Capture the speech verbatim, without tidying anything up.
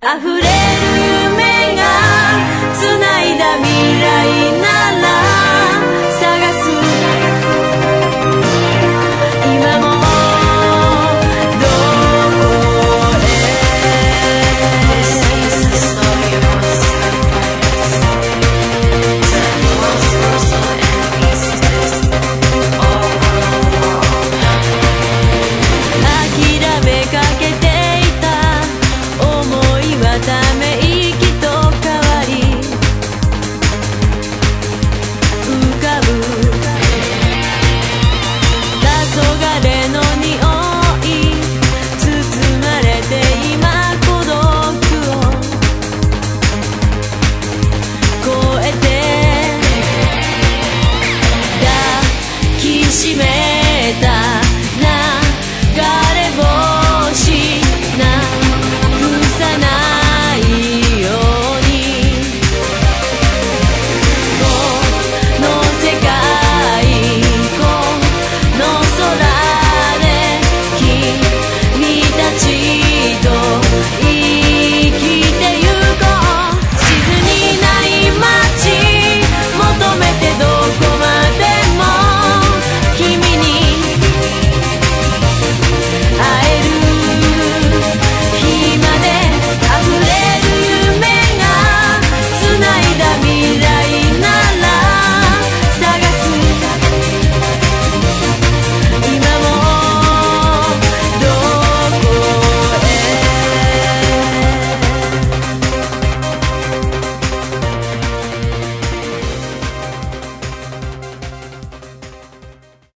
溢れる夢が繋いだ未来なら探す今もどこへ This is the story of what's the world's worst enemies all alone 諦めかけていた思いはため